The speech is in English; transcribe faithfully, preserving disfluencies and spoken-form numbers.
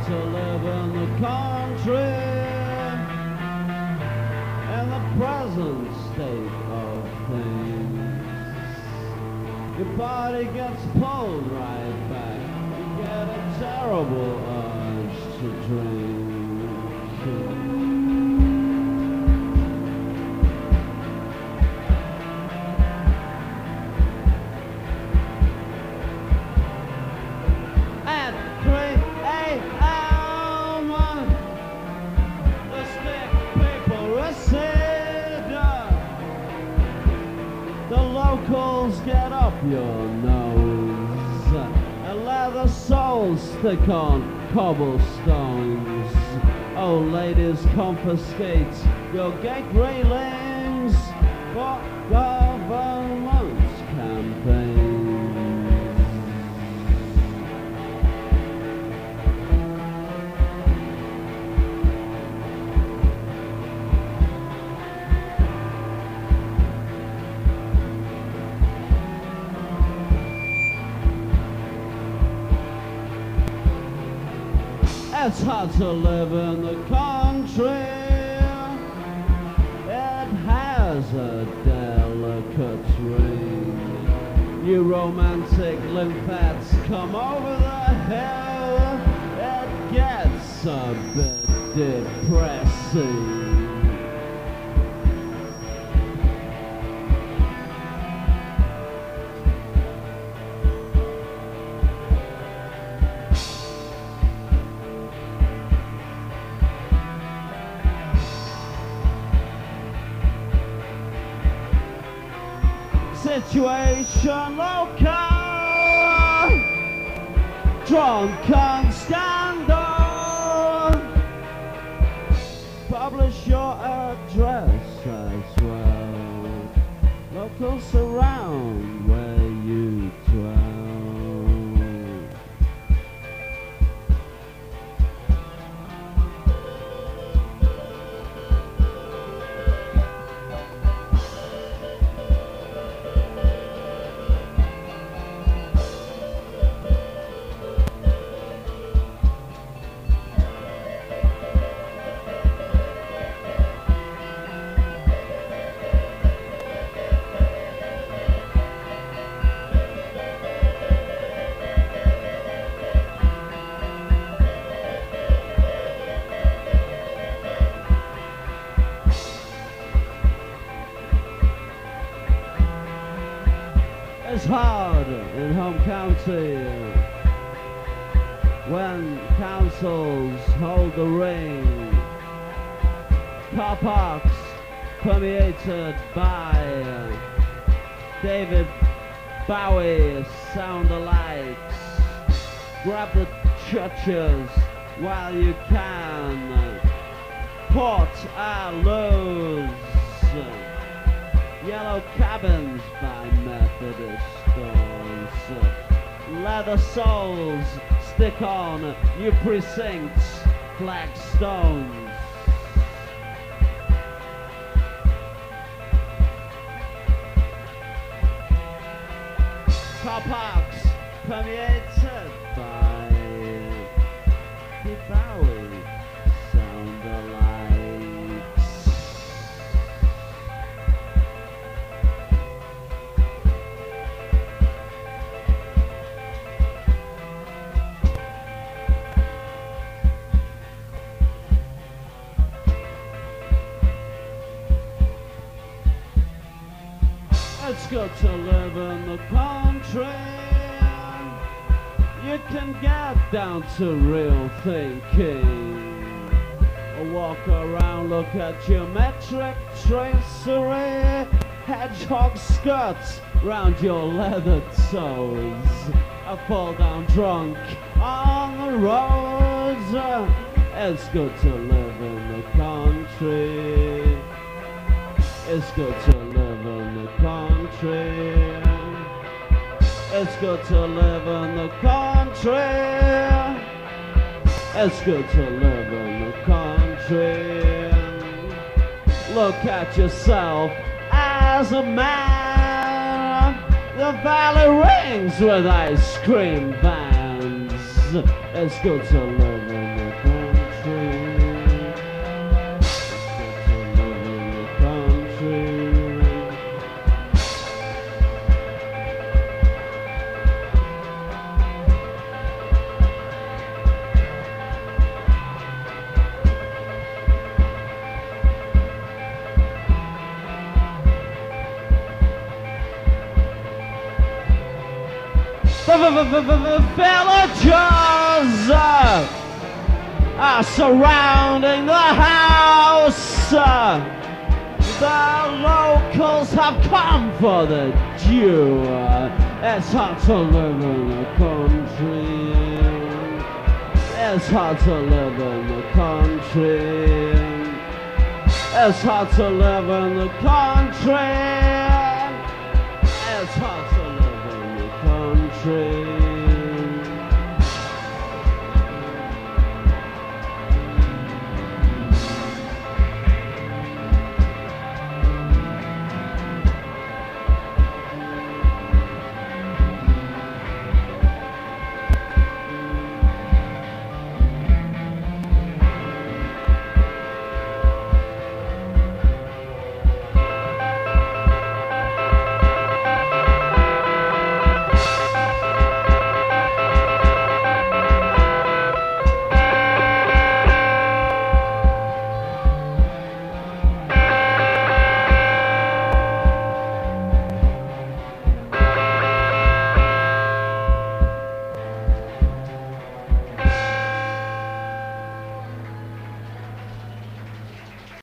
to live in the country, in the present state of things. Your body gets pulled right back. You get a terrible urge to drink. Get up your nose and let the souls stick on cobblestones. Oh, ladies, confiscate your gate railings for government's campaign. It's hard to live in the country. It has a delicate ring. You romantic lymphats come over the hill. It gets a bit depressing. Situation local, drunken scandal. Publish your address as well. Locals around where you dwell. It's hard in home county when councils hold the ring. Car parks permeated by David Bowie sound-alikes. Grab the churches while you can. Port à l'eau. Yellow cabins by Methodist stores. Leather soles stick on new precincts, flagstones. Car parks permeated by Pete Bowie sound-alikes. It's good to live in the country. You can get down to real thinking. Walk around, look at geometric tracery. Hedgehog skirts round your leather toes. I fall down drunk on the roads. It's good to live in the country. It's good to live in the country. It's good to live in the country. It's good to live in the country. Look at yourself as a man. The valley rings with ice cream vans. It's good to live in the villagers are surrounding the house. The locals have come for the Jew. It's hard to live in the country. It's hard to live in the country. It's hard to live in the country. It's hard to live in the country.